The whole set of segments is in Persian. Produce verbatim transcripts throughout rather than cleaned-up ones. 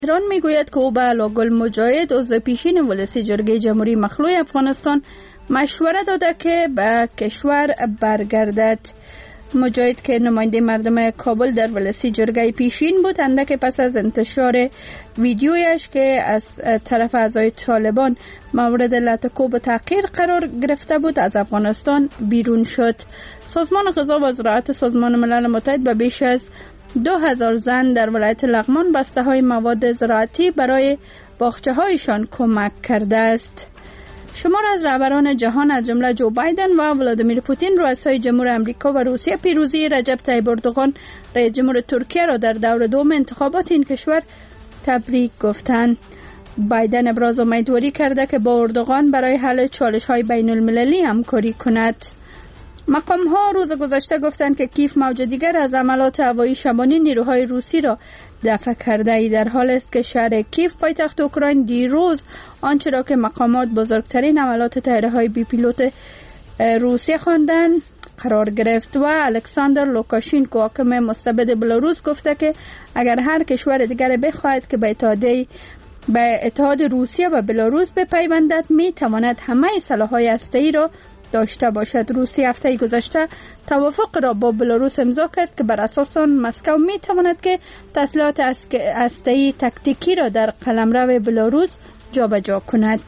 ایران میگوید که او به علاءالگل مجاهد عضو پیشین ولسی جرگه جمهوری مخلوع افغانستان مشوره داده که به کشور برگردد. مجاهد که نماینده مردم کابل در ولسی جرگه پیشین بود، اندک پس از انتشار ویدیویش که از طرف اعضای طالبان مورد لطکوب و تحقیر قرار گرفته بود از افغانستان بیرون شد. سازمان غذا و زراعت سازمان ملل متحد به بیش از دو هزار زن در ولایت لغمان بسته های مواد زراعتی برای باغچه هایشان کمک کرده است. شمار از رهبران جهان از جمله جو بایدن و ولادیمیر پوتین رؤسای جمهور امریکا و روسیه پیروزی رجب طیب اردوغان رئیس جمهور ترکیه را در دور دوم انتخابات این کشور تبریک گفتند. بایدن ابراز امیدواری کرده که با اردوغان برای حل چالش های بین المللی همکاری کند. مقام ها روز گذشته گفتند که کیف موج دیگر از حملات هوایی شبانه نیروهای روسی را دفع کرده ای در حال است که شهر کیف پایتخت اوکراین دیروز آنچه را که مقامات بزرگترین حملات طیاره های بی پیلوت روسیه خواندند قرار گرفت و الکساندر لوکاشینکو حاکم مستبد بلاروس گفته که اگر هر کشور دیگر بخواهد که به اتحادیه به اتحاد روسیه و بلاروس بپیوندد می تواند همه سلاح‌های هسته‌ای را داشته باشد. روسیه هفته گذشته توافق را با بلاروس امضا کرد که بر اساس آن مسکو می تواند که تسلیحات هسته‌ای تاکتیکی را در قلمرو بلاروس جابجا کند.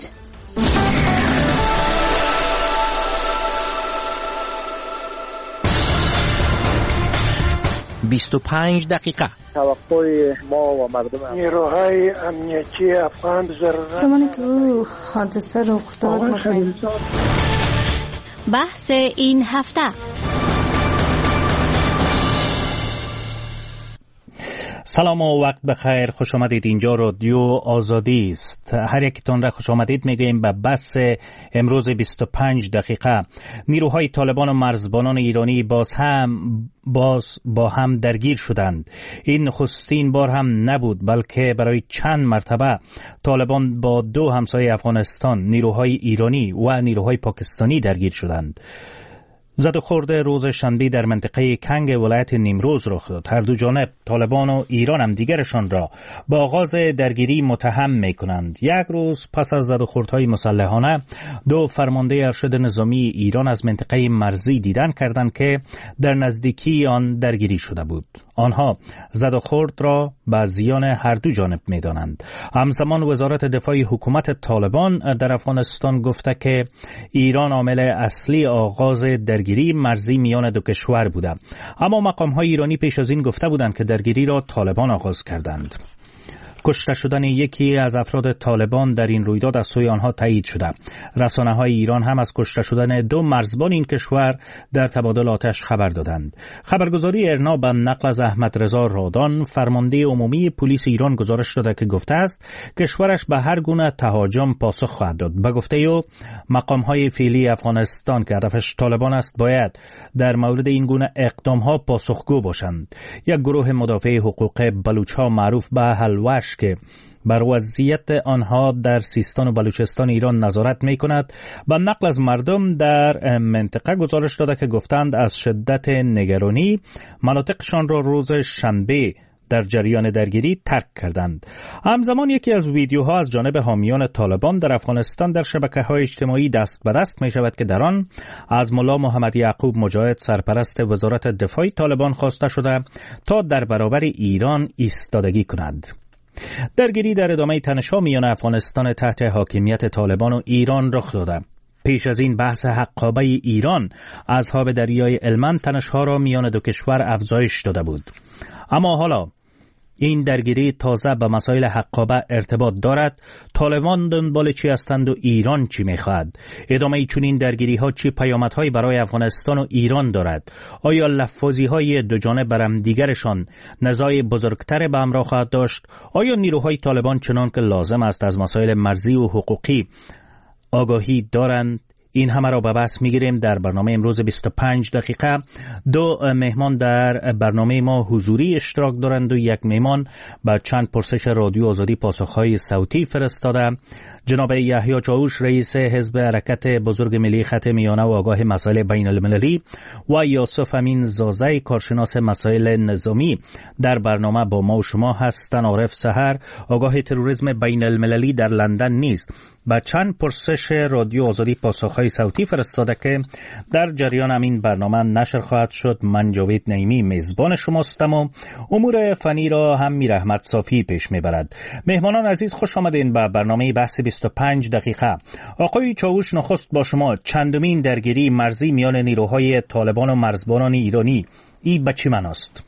بیست و پنج دقیقه توقع ما و مردم نیروهای امنیتی افغان ضرورت زمانی که او حادثه رخ داد بحث این هفته. سلام و وقت بخیر، خوش آمدید. اینجا رادیو آزادی است. هر یکیتون را خوش آمدید میگوییم به بحث امروز بیست و پنج دقیقه. نیروهای طالبان و مرزبانان ایرانی باز هم باز با هم درگیر شدند. این نخستین بار هم نبود، بلکه برای چند مرتبه طالبان با دو همسایه افغانستان، نیروهای ایرانی و نیروهای پاکستانی درگیر شدند. زد و خورد روز شنبه در منطقه کنگ ولایت نیمروز رخ داد. هر دو جانب طالبان و ایران هم دیگرشان را با آغاز درگیری متهم می کنند. یک روز پس از زد و خوردهای مسلحانه، دو فرمانده ارشد نظامی ایران از منطقه مرزی دیدن کردند که در نزدیکی آن درگیری شده بود. آنها زد و خورد را به زیان هر دو جانب می دانند. همزمان وزارت دفاع حکومت طالبان در افغانستان گفته که ایران عامل اصلی آغاز درگیری مرزی میان دو کشور بوده، اما مقام‌های ایرانی پیش از این گفته بودند که درگیری را طالبان آغاز کردند. کشته شدن یکی از افراد طالبان در این رویداد از سوی آنها تایید شده. رسانه‌های ایران هم از کشته شدن دو مرزبان این کشور در تبادل آتش خبر دادند. خبرگزاری ارنا به نقل از احمد رضا رادان، فرمانده عمومی پلیس ایران، گزارش داده که گفته است کشورش به هر گونه تهاجم پاسخ خواهد داد. به گفته او مقام‌های فعلی افغانستان که هدفش طالبان است باید در مورد این گونه اقدام‌ها پاسخگو باشند. یک گروه مدافع حقوق بلوچ‌ها معروف به هلوش که بر وضعیت آنها در سیستان و بلوچستان ایران نظارت می کند، با نقل از مردم در منطقه گزارش داده که گفتند از شدت نگرانی مناطقشان را روز شنبه در جریان درگیری ترک کردند. همزمان یکی از ویدیوها از جانب حامیان طالبان در افغانستان در شبکه‌های اجتماعی دست به دست می شود که در آن از ملا محمد یعقوب مجاهد، سرپرست وزارت دفاع طالبان، خواسته شده تا در برابر ایران ایستادگی کند. درگیری در ادامه تنش‌ها میان افغانستان تحت حاکمیت طالبان و ایران رخ داده. پیش از این بحث حقابه ایران از آب دریای هلمند تنش‌ها را میان دو کشور افزایش داده بود. اما حالا این درگیری تازه به مسائل حقابه ارتباط دارد. طالبان دنبال چی هستند و ایران چی میخواهد؟ ادامه چون این درگیری ها چی پیامدهایی برای افغانستان و ایران دارد؟ آیا لفاظی های دو جانب برم دیگرشان نزاع بزرگتر به همراه خواهد داشت؟ آیا نیروهای طالبان چنان که لازم است از مسائل مرزی و حقوقی آگاهی دارند؟ این همه را به بحث میگیریم. در برنامه امروز بیست و پنج دقیقه دو مهمان در برنامه ما حضوری اشتراک دارند و یک مهمان با چند پرسش رادیو آزادی پاسخهای صوتی فرستاده. جناب یحیی چاوش رئیس حزب حرکت بزرگ ملی خط میانه و آگاه مسائل بین المللی و یوسف امین زازی کارشناس مسائل نظامی در برنامه با ما و شما هستند. عارف سحر آگاه تروریسم بین المللی در لندن نیست با چند پرسش رادیو آزادی پاسخهای صوتی فرستاده که در جریان همین برنامه نشر خواهد شد. من جاوید نعیمی میزبان شماستم و امور فنی را هم میر احمد صافی پیش میبرد. مهمانان عزیز خوش آمدین به برنامه بحث بیست و پنج دقیقه. آقای چاوش نخست با شما، چندمین درگیری مرزی میان نیروهای طالبان و مرزبانان ایرانی این به چی معناست؟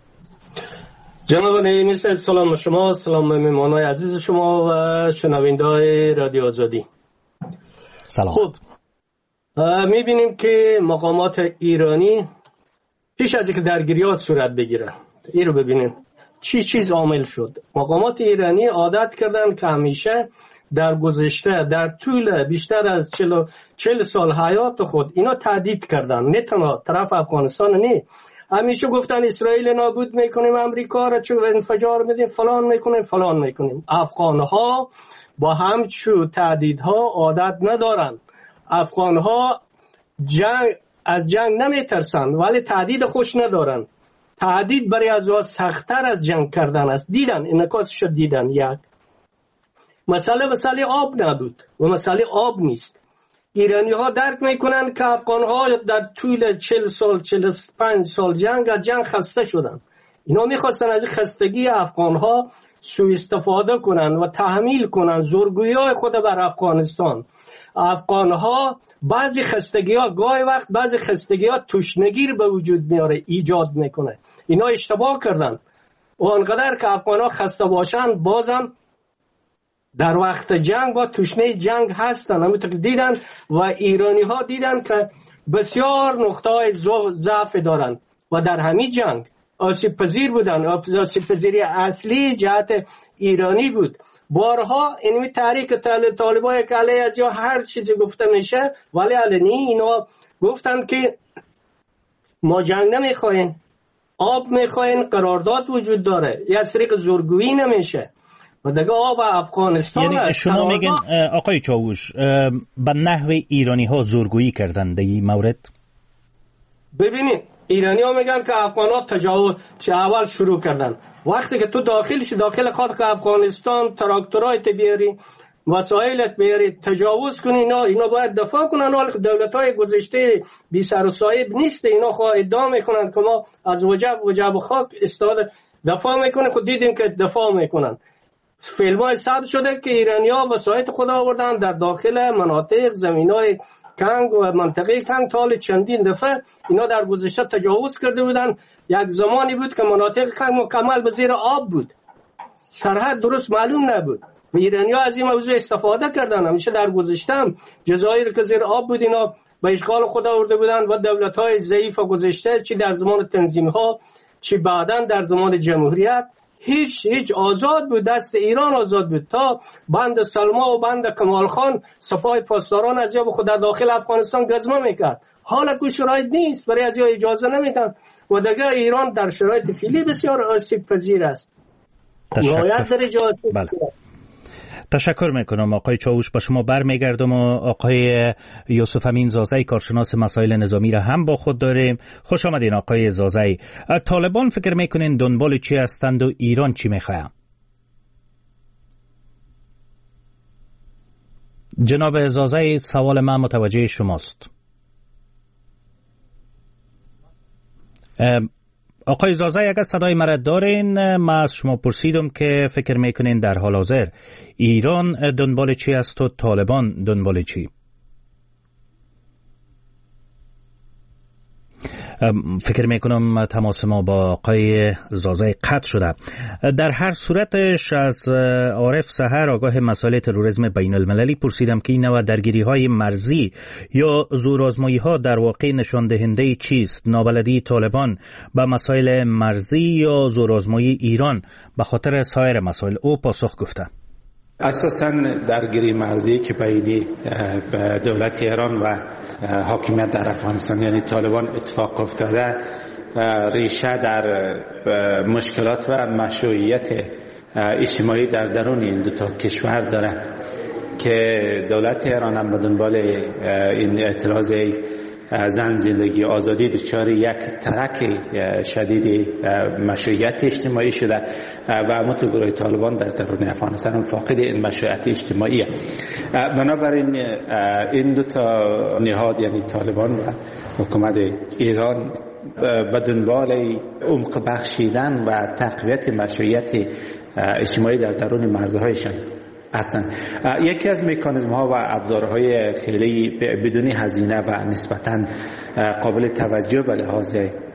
جناب نعیمی صاحب سلام شما، سلام مهمانان عزیز شما و شنونده‌های رادیو آزادی. سلام. خب میبینیم که مقامات ایرانی پیش از اینکه درگیریات صورت بگیره، این رو ببینیم چی چیز عامل شد. مقامات ایرانی عادت کردن که همیشه در گذشته در طول بیشتر از چهل سال حیات خود اینا تهدید کردن، نه تنها طرف افغانستان، نه همیشه گفتن اسرائیل نابود میکنیم، امریکا را چه انفجار میدیم، فلان میکنیم فلان میکنیم. افغانها با همچو تهدیدها عادت ندارن. افغانها جنگ از جنگ نمیترسن ولی تهدید خوش ندارن. تهدید برای از وا سخت‌تر از جنگ کردن است. دیدن انعکاسش دیدن. یک مسئله مسئله آب نبود و مسئله آب نیست. ایرانی ها درک میکنن که افغان ها در طول چهل سال چهل و پنج سال جنگ از جنگ خسته شدن. اینا میخواستن از خستگی افغان ها سوء استفاده کنن و تحمیل کنن زورگویی های خود بر افغانستان. افغان ها بعضی خستگی ها گاهی وقت بعضی خستگی ها تشنگی به وجود میاره، ایجاد میکنه. اینا اشتباه کردن و انقدر که افغان ها خسته باشن بازم در وقت جنگ با تشنه جنگ هستن. همونطور که دیدن و ایرانی ها دیدن که بسیار نقطه های ضعف دارن و در همین جنگ آسیب پذیر بودن. آسیب پذیری اصلی جهت ایرانی بود. بارها اینمی تحریک طالبان که علیه از یا هر چیزی گفته میشه ولی علنی اینا گفتن که ما جنگ نمیخواین، آب میخواین، قرارداد وجود داره، یا از طریق زورگویی نمیشه و دیگه آب افغانستان. یعنی شما میگن آقای چاوش به نحو ایرانی ها زورگویی کردن در این مورد؟ ببینید ایرانی ها میگن که افغان ها تجاوز چه اول شروع کردن. وقتی که تو داخلش داخل خود که افغانستان تراکتورایت بیاری، وسایلت بیاری، تجاوز کنی، اینا اینا باید دفاع کنن. ولی دولت های گذشته بی سر و صاحب نیست. اینا خواه ادعا میکنن که ما از وجب وجب خاک استفاده دفاع میکنن. خود دیدیم که دفاع میکنن. فیلم های ثبت شده که ایرانی ها وسایت خود آوردن در داخل مناطق زمین های کنگ و منطقه کنگ. تا چندین دفعه اینا در گذشته تجاوز کرده بودن. یک زمانی بود که مناطق کنگ مکمل به زیر آب بود، سرحد درست معلوم نبود و ایرانی ها از این موضوع استفاده کردن. همیشه در گذشته هم جزایر که زیر آب بود اینا به اشغال خود آورده بودن و دولت های ضعیف گذشته چی در زمان تنظیم ها چی بعداً در زمان جمهوریت هیچ هیچ آزاد بود. دست ایران آزاد بود تا بند سلما و بند کمال خان صفای پاسداران از جا خود داخل افغانستان گزمه میکرد. حالا که شرایط نیست، برای از اجازه نمیدن و دیگه ایران در شرایط فعلی بسیار آسیب پذیر است. تشکر. بله. تشکر میکنم آقای چاوش. با شما برمیگردم و آقای یوسف امین زازی کارشناس مسائل نظامی را هم با خود داریم. خوش آمدین آقای زازی. طالبان فکر میکنین دنبال چی هستند و ایران چی میخواه؟ جناب زازی سوال من متوجه شماست. آقای زازی اگر صدای مرا دارین، من از شما پرسیدم که فکر میکنین در حال حاضر ایران دنبال چی است و طالبان دنبال چی؟ فکر میکنم تماس ما با آقای زازی قطع شده. در هر صورتش از عارف سحر آگاه مسائل تروریسم بین المللی پرسیدم که این نوع درگیری های مرزی یا زورآزمایی ها در واقع نشان دهنده چیست؟ نابلدی طالبان با مسائل مرزی یا زورآزمایی ایران به خاطر سایر مسائل؟ او پاسخ گفته اساساً درگیری مرزی که بین دولت ایران و حاکمیت در افغانستان یعنی طالبان اتفاق افتاده ریشه در مشکلات و مشروعیت اجتماعی در درون این دو تا کشور داره که دولت ایران هم به دنبال این اعتراض زن زندگی آزادی دچار یک ترک شدید مشروعیت اجتماعی شده و متگروه طالبان در درون افغانستان هم فاقد این مشروعیت اجتماعی. بنابراین این دو تا نهاد یعنی طالبان و حکومت ایران به دنبال عمق بخشیدن و تقویت مشروعیت اجتماعی در درون مرزهایشان هستند. یکی از مکانیزم ها و ابزارهای خیلی بدون هزینه و نسبتاً قابل توجه به لحاظ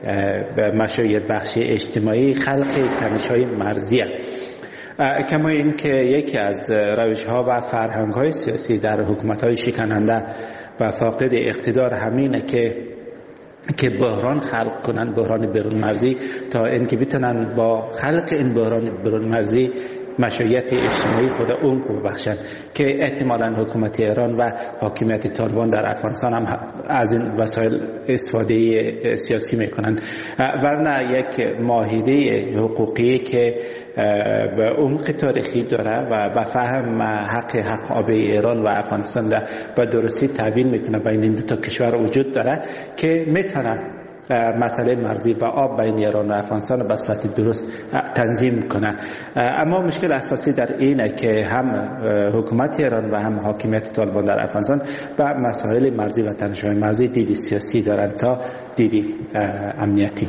مشروعیت بخشی اجتماعی خلق تنش‌های مرزی است. کما این که یکی از روش ها و فرهنگ های سیاسی در حکومت های شکننده و فاقد اقتدار همینه که که بحران خلق کنن، بحران برون مرزی، تا اینکه بتونن با خلق این بحران برون مرزی مشروعیت اجتماعی خود اون کو بخشن که احتمالاً حکومت ایران و حاکمیت طالبان در افغانستان هم از این وسایل استفاده سیاسی میکنن، ورنه یک معاهده حقوقی که به عمق تاریخی داره و به فهم حق حق آب ایران و افغانستان را به درستی تبیین میکنه بین این دو تا کشور وجود داره که میتونه مسئله مرزی و آب بین ایران و افغانستان به صورت درست تنظیم کنه. اما مشکل اساسی در اینه که هم حکومت ایران و هم حاکمیت طالبان در افغانستان به مسائل مرزی و تنش‌های مرزی دیدی سیاسی دارند تا دیدی امنیتی.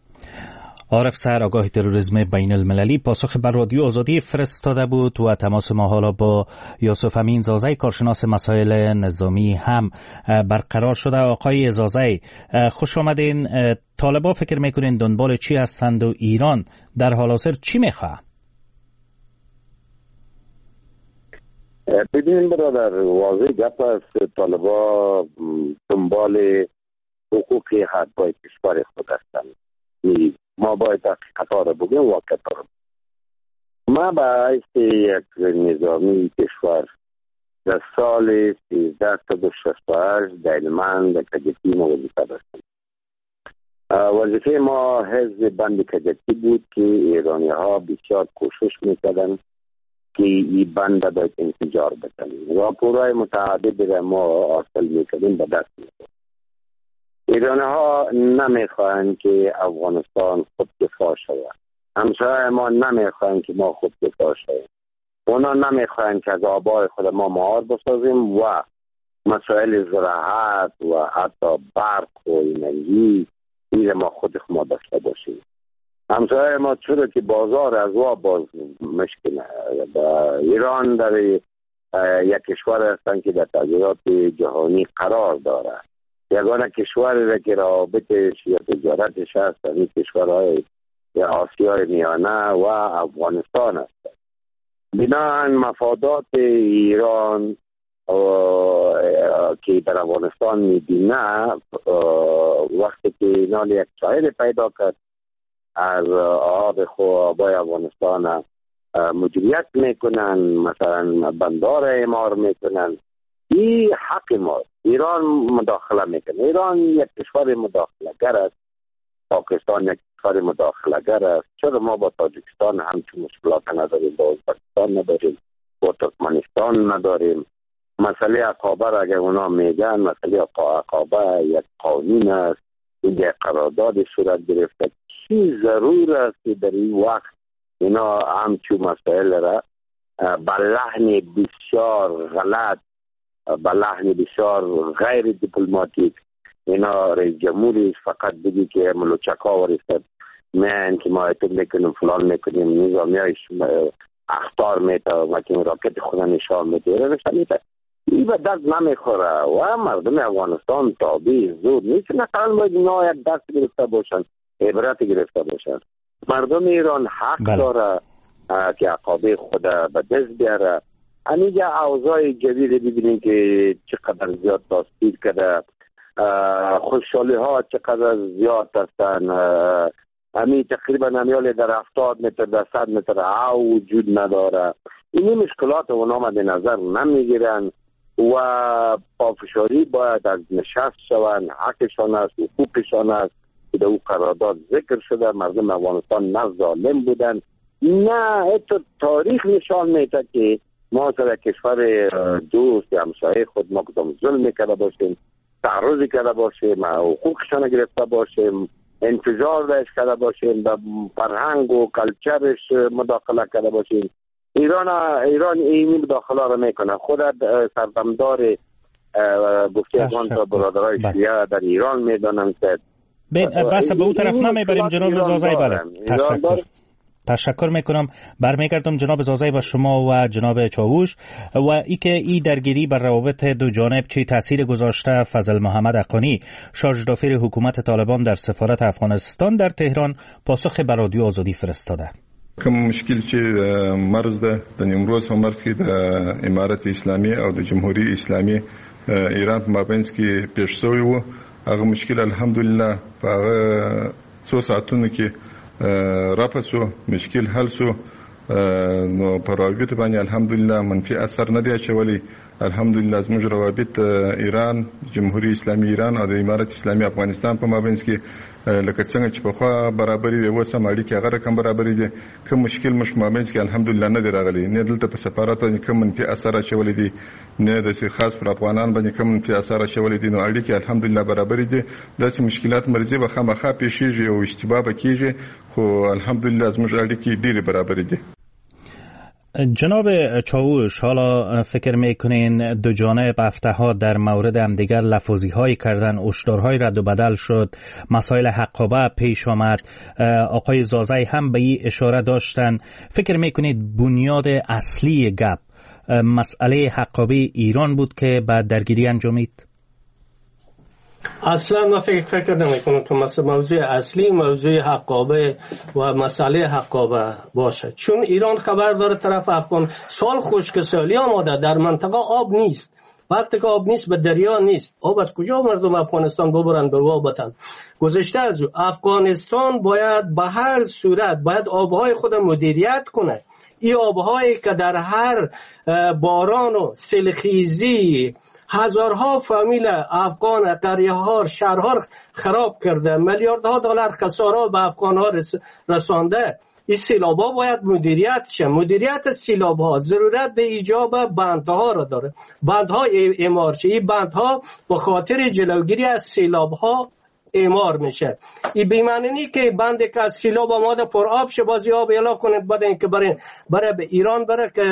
عارف سر آگاه تروریسم بین المللی پاسخ بر رادیو آزادی فرستاده بود و تماس ما حالا با یوسف امین زازی کارشناس مسائل نظامی هم برقرار شده. آقای زازی خوش آمدین. طالبان فکر میکنین دنبال چی هستند و ایران در حال حاضر چی میخواه؟ ببینید برادر، واضح گپ است. طالبان دنبال حقوق حقوق کشور خود هستند. ما باید حقیقت ها را بگیم، واقعیت ها را بگیم. ما باید یک نظامی کشور در سال سیزده صد شصت و هشت در هلمند کجکی ما وظیفه داشتیم. وظیفه ما حزب بند کجکی بود که ایرانی ها بسیار کوشش میکردن که این بند باید انفجار بکنیم. راپورهای متعدد را ما حاصل میکردیم، به دست میکردیم. ایرانی ها نمیخواهند که افغانستان خود دفاع شود. همسایه ما نمیخواهند که ما خود دفاع شویم. اونا نمیخواهند که از آبای خود ما مهار بسازیم و مسائل زراعت و حتی برق و انرژی این ما خود ما داشته باشیم. همسایه ما چرا که بازار از وا باز مشکل ایران در یک کشور هستند که در تغییرات جهانی قرار دارد. یگانه کشوری را که رابطش یا تجارتش هست این کشورهای آسیای میانه و افغانستان هست. بنابراین مفادات ایران که در افغانستان میبینه وقتی که نال یک ساحل پیدا کرد از آب خو آبای افغانستان مدیریت میکنن، مثلا بندار اعمار میکنن، این حق ما. ایران مداخله میکنه. ایران یک کشور مداخله گر است. پاکستان یک کشور مداخله گر است. چرا ما با تاجیکستان همچون مشکلات نداریم، با ازبکستان نداریم، با ترکمنستان نداریم. مسئله عقابه را اگر اونا میگن مسئله عقابه یک قانون است، یک قرارداد صورت گرفته. چی ضرور است که در این وقت اینا همچون مسائل را با لحن بسیار غلط، با لحن بسیار غیر دیپلماتیک اینا رئیس جمهوری فقط بگی که ملوچکا ورستد میان که ما اتب میکنیم فلان میکنیم نظامی های اختار میتا و که راکت خدا نشان میتیره رسانیده. این به دست نمیخوره و مردم افغانستان تابع زود نیست. نقل باید اینا یک دست گرفته باشن، عبرت گرفته باشن. مردم ایران حق بله. داره که عقابه خود به دست بیاره. اینجا اوضاع جدید ببینید که چقدر زیاد تاثیر کرده، خوشحالی ها چقدر زیاد هستن. همین تقریبا همیال در هفتاد متر در صد متر او وجود نداره. این مشکلات اونا مد نظر نمیگیرن و پافشاری باید از نشست شوند. حقشان است، حقوقشان است که در او قرارداد ذکر شده. مردم افغانستان نه ظالم بودن، نه حتی تاریخ نشان میده که ما در کشور دوست همسایه خود ما کدام ظلم کرده باشیم، تعرض کرده باشیم، حقوقشان گرفته باشیم، انتظار داشت کرده باشیم، به فرهنگ و کلچرش مداخله کرده باشیم. ایران ایران این مداخله را میکنه. خود سردمدار گفته افغان تا برادرای شیعه در ایران میدانند که بس به اون طرف نمیبریم. جناب زازای، بله تشکر تشکر میکنم. برمیگردم جناب زازای با شما و جناب چاووش و ای که ای درگیری بر روابط دو جانب چه تاثیر گذاشته. فضل محمد حقانی، شارژ دافیر حکومت طالبان در سفارت افغانستان در تهران، پاسخ به رادیو آزادی فرستاده. کوم مشکل چې مرز ده د نیمروز په مرز کې د امارت اسلامي او د جمهوریت اسلامي ایران په مابینځ کې پیښ شوی و، هغه مشکل الحمدلله په هغه څو ساعتونو کې رافع شو، مشکل حل شو. نو په روابط باندې الحمدلله منفي اثر نه دی اچولی. الحمدلله زموږ روابط ایران، جمهوریت اسلامي ایران او د امارت اسلامي افغانستان په مابینځ کې لکه څنګه چې په خوا برابرۍ وي اوس هم اړیکې هغه رقم برابرې دي. کوم مشکل مش مابینځ کې الحمدلله نه دی راغلی، نه دلته په سفارت باندې کوم منفي اثر اچولی دی، نه د خاص پر افغانان باندې کوم منفي اثر اچولی دی. نو اړیکې الحمدلله برابرې دي. داسې مشکلات مرزي به خامخا پیښیږي او اشتباه به کیږي، خو الحمدلله زموږ اړیکې ډېرې برابرې دي. جناب چاووش، حالا فکر میکنین دو جانب هفته ها در مورد همدیگر لفظی هایی کردن، هشدارهای رد و بدل شد، مسائل حقابه پیش آمد، آقای زازای هم به این اشاره داشتن. فکر میکنید بنیاد اصلی گپ مسئله حقابه ایران بود که بعد درگیری انجامید؟ اصلا ما فکر فکر نمی کنم که مثلا موضوع اصلی موضوع حقابه و مسئله حقابه باشه، چون ایران خبر داره طرف افغان سال خشکسالی آماده، در منطقه آب نیست. وقتی که آب نیست به دریا نیست، آب از کجا مردم افغانستان ببرن به وابتن؟ گذشته از افغانستان باید به هر صورت باید آبهای خود مدیریت کنه. این آبهایی که در هر باران و سیلخیزی هزارها فامیل افغان قریه ها شهرها خراب کرده، میلیاردها دلار خسارات به افغان ها رسانده. این سیلاب ها باید مدیریت شه. مدیریت سیلاب ها ضرورت به ایجاب بندها را داره، بندها اعمار شه. این بندها به خاطر جلوگیری از سیلاب ها اعمار میشه. این بی‌معنی که بندی که از سیلاب آماده پر آب شه بازی آب اعلا کنه بعد اینکه برای برای به ایران بره که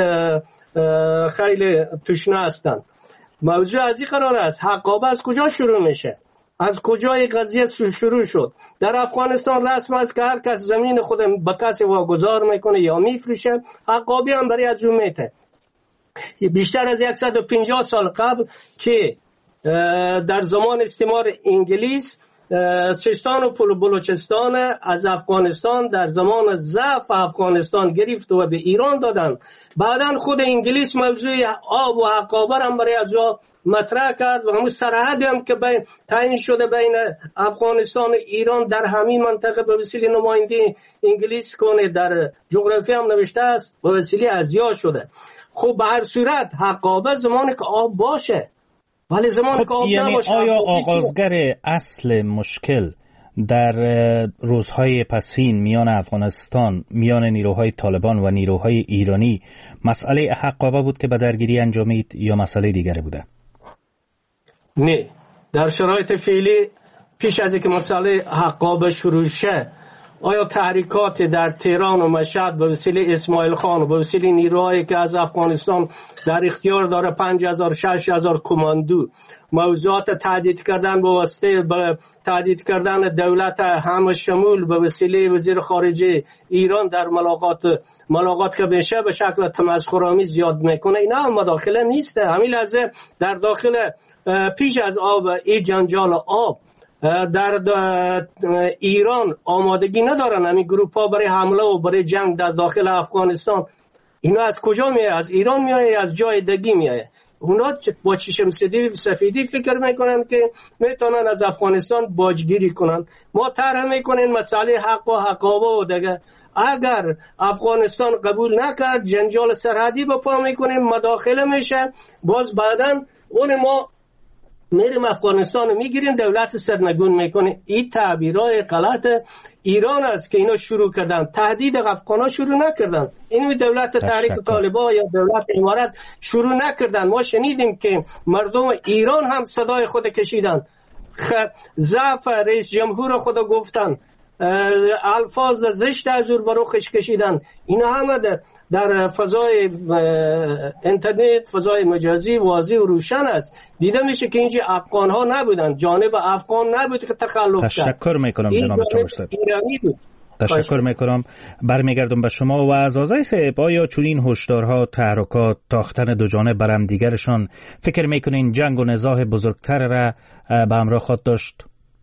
خیلی تشنه هستند. موضوع از این قرار است. حقابه از کجا شروع میشه؟ از کجا این قضیه شروع شد؟ در افغانستان رسم است که هر کس زمین خود به کسی واگذار میکنه یا میفروشه. حقابه هم برای از اون میته. بیشتر از صد و پنجاه سال قبل که در زمان استعمار انگلیس سیستان و بلوچستان از افغانستان در زمان ضعف افغانستان گرفت و به ایران دادن. بعدن خود انگلیس موضوع آب و حقابه هم برای از جا مطرح کرد و همون سرحد هم که بین تعیین شده بین افغانستان و ایران در همین منطقه به وسیله نماینده انگلیس کنه در جغرافی هم نوشته است به وسیله ازیا شده. خب به هر صورت حقابه زمانی که آب باشه، ولی زمان خب یعنی آیا آغازگر اصل مشکل در روزهای پسین میان افغانستان، میان نیروهای طالبان و نیروهای ایرانی مسئله حقابه بود که به درگیری انجامید یا مسئله دیگری بوده؟ نه، در شرایط فعلی پیش از اینکه مسئله حقابه شروع شه آیا تحریکات در تهران و مشهد به وسیله اسماعیل خان و به وسیله نیروهایی که از افغانستان در اختیار داره پنج هزار شش هزار کماندو موضوعات تهدید کردن به واسطه به تهدید کردن دولت همه شمول به وسیله وزیر خارجه ایران در ملاقات ملاقات که بشه به شکل تمسخرآمیز زیاد میکنه، اینا هم مداخله نیست. همین لحظه در داخل پیش از آب این جنجال آب در ایران آمادگی ندارن همین گروپ ها برای حمله و برای جنگ در داخل افغانستان. اینا از کجا میایه؟ از ایران میایه، از جای دیگه میایه. اونا با چشم سفیدی فکر میکنن که میتونن از افغانستان باجگیری کنن. ما طرح میکنیم مسئله حق و حقابه و دیگه اگر افغانستان قبول نکرد جنجال سرحدی به پا میکنیم، مداخله میشه، باز بعداً اون ما میریم افغانستان میگیریم، دولت سرنگون میکنه. این تعبیرهای غلط ایران است که اینا شروع کردن. تهدید افغانا شروع نکردن، اینو دولت تحریک طالبان یا دولت امارات شروع نکردن. ما شنیدیم که مردم ایران هم صدای خود کشیدن، ضعف رئیس جمهور خود گفتن، الفاظ زشت از او بروخش کشیدن. اینا همه در در فضای اینترنت، فضای مجازی واضح و روشن است. دیده میشه که اینجا افغان ها نبودن، جانب افغان نبود که تخلف کرد. تشکر میکنم جناب چاوشزاده. ایرانی بود. تشکر میکنم. برمیگردم به شما و از آزای صاحب، آیا چنین هشدارها، تحرکات، تاختن دو جانب بر هم دیگرشان، فکر میکنین جنگ و نزاع بزرگتر را به همراه خود داشت؟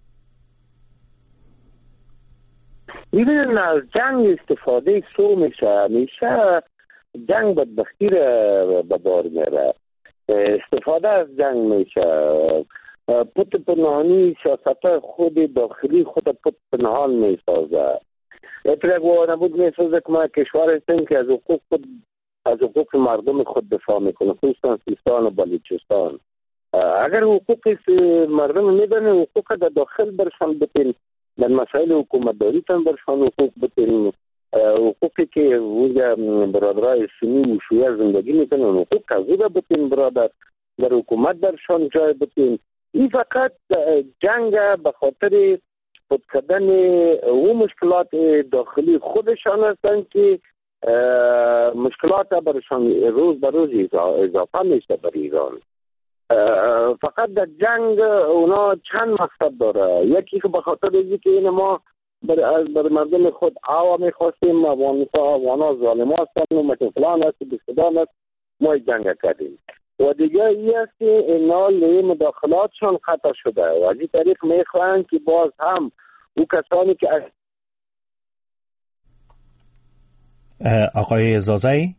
میبینن از جنگ استفاده سو میشه، میشه جنگ بدبختی را به بار میره، استفاده از جنگ میشه، پت پنهانی سیاست خود داخلی خود پت پنهان میسازه. اترک و نبود میسازه که ما کشور هستیم که از حقوق خود، از حقوق مردم خود دفاع میکنه، خصوصا سیستان و بلوچستان. اگر حقوق مردم میدن، حقوق در داخل برشان بتین، در مسائل حکومتداری تن برشان حقوق بتین، حقوقی که اونجا برادرای سنی و شیعه زندگی میکنن حقوق از او بتین برادر، در حکومت درشان جای بتین. این فقط جنگ به خاطر پت کردن او مشکلات داخلی خودشان هستند که مشکلات برشان روز به روز اضافه میشه بر ایران. فقط در جنگ اونا چند مقصد داره. یکی که به خاطر اینکه که این ما بر, بر مردم خود آوا میخواستیم، افغانا ظالم هستن و متفلان هست و بستدان هست، ما جنگ کردیم. و دیگه ای است که اینا لی مداخلاتشان خطا شده و از این طریق میخواهند که باز هم او کسانی که آقای زازایی،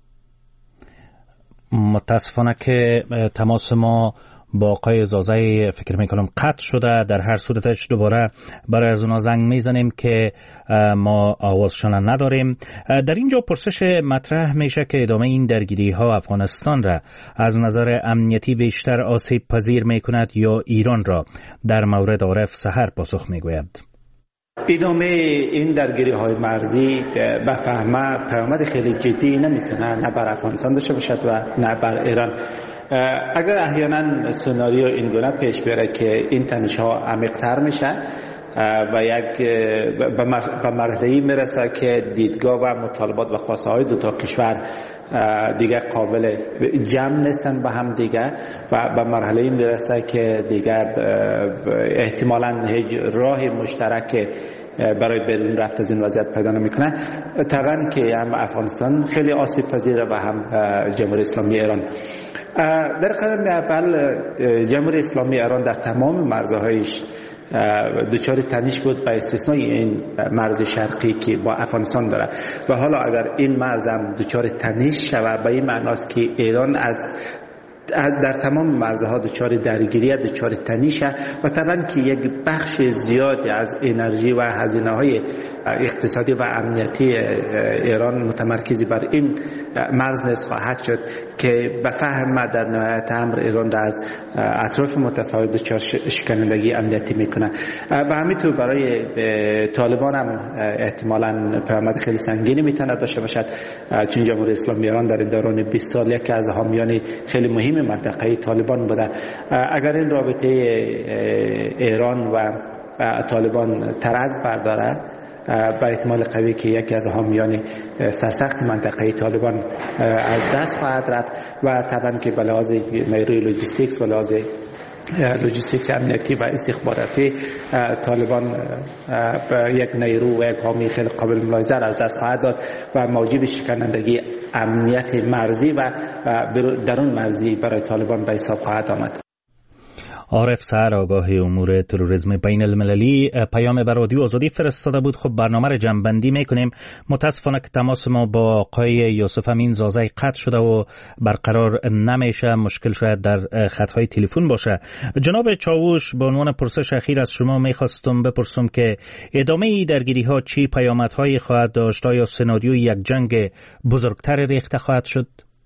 متاسفانه که تماس ما با آقای زازایی فکر میکنم قطع شده. در هر صورتش دوباره برای از اونا زنگ میزنیم که ما آوازشان نداریم. در اینجا پرسش مطرح میشه که ادامه این درگیری ها افغانستان را از نظر امنیتی بیشتر آسیب پذیر میکند یا ایران را؟ در مورد عارف سحر پاسخ میگوید. ادامه این درگیری های مرزی به فهمه پیامد خیلی جدی نمیتونه نه بر افغانستان داشته باشد و نه بر ایران. اگر احیانا سناریو این گونه پیش بره که این تنش ها عمیق‌تر میشه و یک به مرحله‌ای میرسه که دیدگاه و مطالبات و خواسته های دو تا کشور دیگه قابل جمع نیستن به هم دیگه و به مرحله‌ای میرسه که دیگه احتمالاً هیچ راه مشترک برای بیرون رفت از این وضعیت پیدا نمیکنه. طبعا که هم افغانستان خیلی آسیب پذیره و هم جمهوری اسلامی ایران. در قدم اول جمهوری اسلامی ایران در تمام مرزهایش دچار تنش بود به استثنای این مرز شرقی که با افغانستان داره و حالا اگر این مرز هم دچار تنش شود به این معناست که ایران از در تمام مرزها دچار درگیری، دچار تنشه و طبعا که یک بخش زیادی از انرژی و هزینه‌های اقتصادی و امنیتی ایران متمرکزی بر این مرز نیز خواهد شد که به فهم در نهایت امر ایران را از اطراف متفاوت دچار شکنندگی امنیتی میکنه و همینطور برای طالبان هم احتمالاً پیامد خیلی سنگینی میتونه داشته باشد، چون جمهوری اسلامی ایران در این دوران بیست سال یکی از حامیان خیلی مهم منطقه طالبان بوده. اگر این رابطه ایران و طالبان ترک برداره با احتمال قوی که یکی از حامیان سرسخت منطقه طالبان از دست خواهد رفت و طبعا که به لحاظ نیروی لوجستیکس و لحاظ لوجستیکس امنیتی و استخباراتی طالبان به یک نیرو و یک حامی خیلی قابل ملاحظه از دست خواهد داد و موجب شکنندگی امنیت مرزی و درون مرزی برای طالبان به حساب خواهد آمد. عارف سحر آگاه امور تروریسم بین المللی پیام بر رادیو آزادی فرستاده بود. خب برنامه را جمع‌بندی میکنیم. متاسفانه که تماس ما با آقای یوسف امین زازی قطع شده و برقرار نمیشه. مشکل شاید در خطهای تلفن باشه. جناب چاوش، به عنوان پرسش اخیر از شما میخواستم بپرسم که ادامه درگیری ها چی پیامدهایی خواهد داشت؟ آیا سناریوی یک جنگ بزرگتر ریخته خواهد شد؟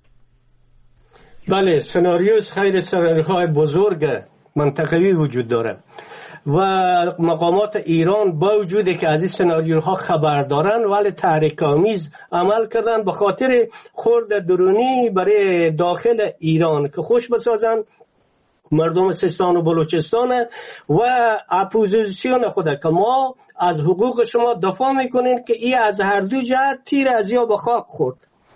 بله، سناریوی خیلی سناریوهای بزرگ منطقوی وجود داره و مقامات ایران با وجودی که از این سناریوها خبر دارن ولی تحریک‌آمیز عمل کردن به خاطر خورد درونی برای داخل ایران که خوش بسازن مردم سیستان و بلوچستان و اپوزیسیون خود که ما از حقوق شما دفاع میکنین که ای از هر دو جهت تیر از یا به خاک خورد.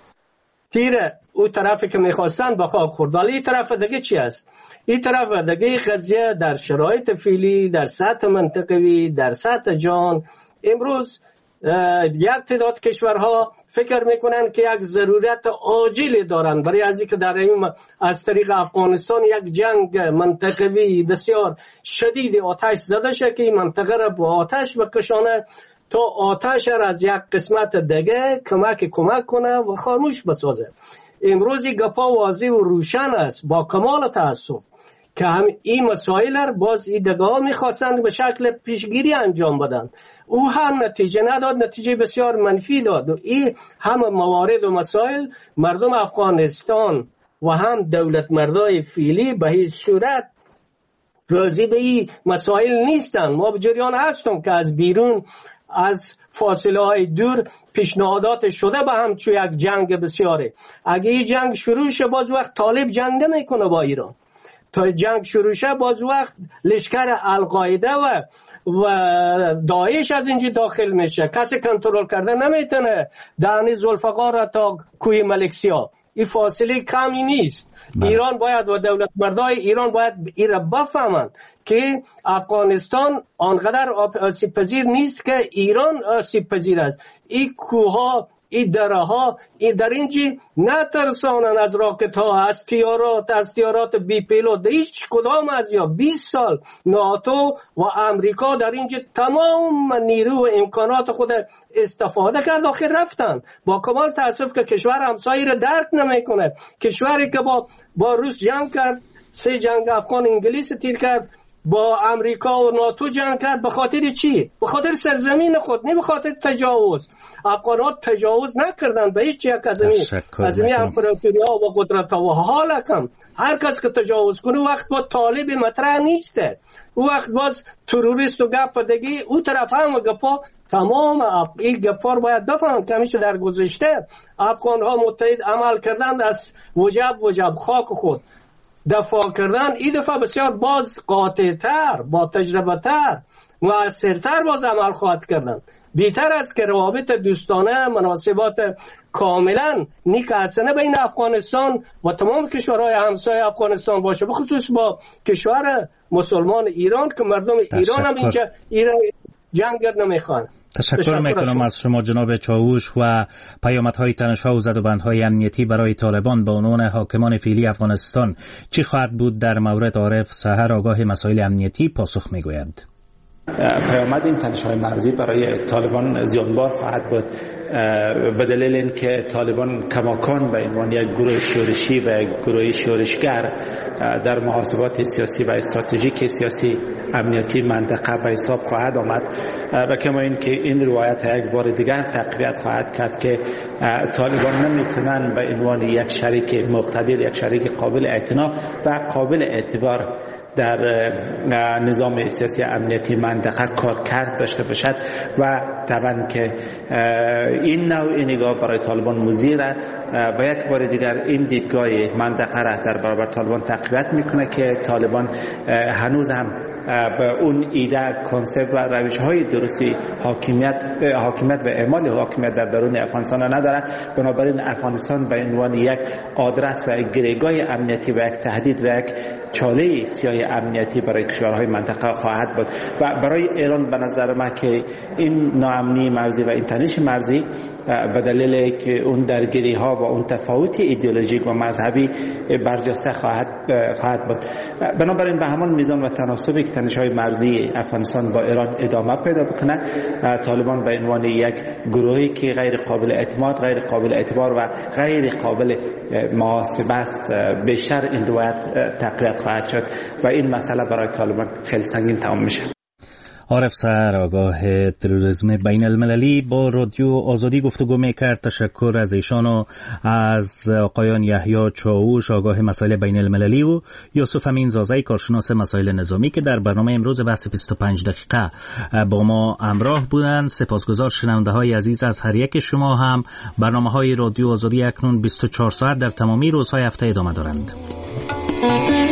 تیر او طرفی که میخواستن به خاک خورد. ولی این طرف دیگه چی است؟ این طرف دیگه قضیه در شرایط فعلی، در سطح منطقوی، در سطح جهان امروز یک تعداد کشورها فکر میکنن که یک ضرورت عاجل دارن برای از اینکه در این از طریق افغانستان یک جنگ منطقوی بسیار شدید آتش زده شه که این منطقه را با آتش بکشانه تا آتش را از یک قسمت دیگه کمک کمک کنه و خاموش بسازه. امروزی گپا واضح و روشن است با کمال تأسف که هم این مسائل را باز ایدگاه میخواستند به شکل پیشگیری انجام بدن. او هم نتیجه نداد، نتیجه بسیار منفی داد. و این هم موارد و مسائل مردم افغانستان و هم دولت مردای فعلی به هیچ صورت راضی به این مسائل نیستن. ما به جریان هستم که از بیرون از فاصله های دور پیشنهادات شده به هم چون یک جنگ بسیاره. اگه این جنگ شروع شه باز وقت طالب جنگ نمیکنه با ایران. تا جنگ شروع شه باز وقت لشکر القاعده و و داعش از اینجا داخل میشه. کسی کنترل کرده نمیتونه دهن ذوالفقار را تا کوی ملکسیا. این فاصله کمی نیست. بله. ایران باید و دولت مردای ایران باید این را بفهمند که افغانستان آنقدر آسیب پذیر نیست که ایران آسیب پذیر است. این کوها، این دره ها این در اینجی نترسانن از راکت ها، از تیارات از تیارات بی پیلوت. هیچ کدام از یا بیست سال ناتو و امریکا در اینجا تمام نیرو و امکانات خود استفاده کرد آخر رفتن. با کمال تاسف که کشور همسایه را درک نمیکنه. کشوری که با با روس جنگ کرد، سه جنگ افغان انگلیس تیر کرد، با امریکا و ناتو جنگ کرد، به خاطر چی؟ به خاطر سرزمین خود، نه به خاطر تجاوز. افغانات تجاوز نکردن به هیچ یک از این از این امپراتوری‌ها و قدرت‌ها. و حالا کم هر کس که تجاوز کنه وقت با طالب مطرح نیسته، او وقت باز تروریست و گپ دیگه او طرف هم گپا تمام اف... این گپار باید بفهم که همیشه در گذشته افغان‌ها متحد عمل کردند از وجب وجب خاک خود دفاع کردن. این دفعه بسیار باز قاطع‌تر، با تجربه تر، مؤثرتر باز عمل خواهد کردن. بیتر است که روابط دوستانه، مناسبات کاملا نیک حسنه بین افغانستان و تمام کشورهای همسایه افغانستان باشه، به خصوص با کشور مسلمان ایران که مردم ایران هم اینجا ایران جنگ نمیخوان. تشکر میکنم از شما جناب چاوش و پیامدهای تنش‌ها و زدوبندهای امنیتی برای طالبان به عنوان حاکمان فعلی افغانستان چی خواهد بود در مورد عارف سحر آگاه مسائل امنیتی پاسخ میگویند. پیامد این تنش‌های مرزی برای طالبان زیانبار خواهد بود به دلیل اینکه طالبان کماکان به عنوان یک گروه شورشی و یک گروه شورشگر در محاسبات سیاسی و استراتژیک سیاسی امنیتی منطقه به حساب خواهد آمد و کما اینکه این روایت یک بار دیگر تقویت خواهد کرد که طالبان نمیتونن به عنوان یک شریک مقتدر، یک شریک قابل اعتنا و قابل اعتبار در نظام سیاسی امنیتی منطقه کار کرد داشته باشد و طبعا که این نوع نگاه برای طالبان مضر و یک بار دیگر این دیدگاه منطقه را در برابر طالبان تقویت میکنه که طالبان هنوز هم به اون ایده کنسپت و روش های درستی حاکمیت حاکمیت و اعمال حاکمیت در درون افغانستان نداره. بنابراین افغانستان به عنوان یک آدرس و یک گریگاه امنیتی و یک تهدید و یک چاله سیاه امنیتی برای کشورهای منطقه خواهد بود و برای ایران به نظر من که این ناامنی مرزی و این تنش مرزی به دلیل که اون درگیری ها و اون تفاوت ایدئولوژیک و مذهبی برجسته خواهد خواهد بود. بنابراین به همان میزان و تناسبی که تنش‌های مرزی افغانستان با ایران ادامه پیدا بکنه، طالبان به عنوان یک گروهی که غیر قابل اعتماد، غیر قابل اعتبار و غیر قابل محاسبه است، بیشتر این روایت تقویت خواهد شد و این مسئله برای طالبان خیلی سنگین تمام میشه. عارف سر، آگاه تروریسم بین المللی، با رادیو آزادی گفتگو میکرد. تشکر از ایشان و از آقایان یحیی چاوش، آگاه مسائل بین المللی، و یوسف امین زازی، کارشناس مسائل نظامی، که در برنامه امروز بحث بیست و پنج دقیقه با ما همراه بودند. سپاسگزار شنونده های عزیز از هر یک شما هم. برنامه های رادیو آزادی اکنون بیست و چهار ساعت در تمامی روزهای هفته ادامه دارند.